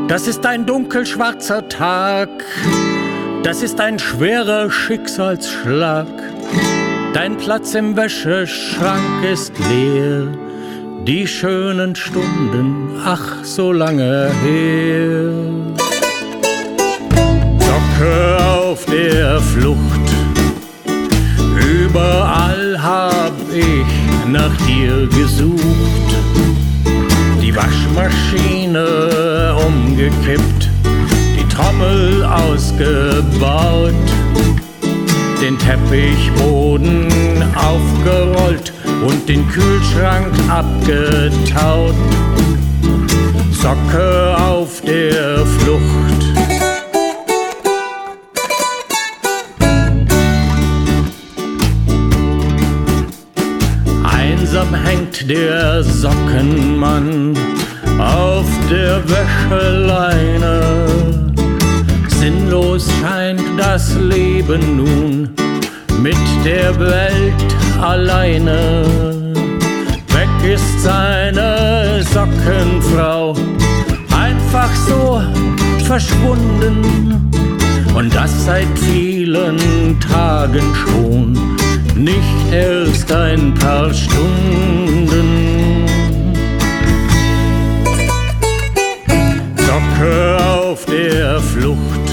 Das ist ein dunkelschwarzer Tag, das ist ein schwerer Schicksalsschlag. Dein Platz im Wäscheschrank ist leer, die schönen Stunden, ach so lange her. Socke auf der Flucht, überall hab ich nach dir gesucht. Die Waschmaschine umgekippt, die Trommel ausgebaut, den Teppichboden aufgerollt und den Kühlschrank abgetaut. Socke auf der Flucht. Einsam hängt der Sockenmann auf der Wäscheleine. Sinnlos scheint das Leben nun mit der Welt alleine. Weg ist seine Sockenfrau, einfach so verschwunden. Und das seit vielen Tagen schon, nicht erst ein paar Stunden. Socke auf der Flucht,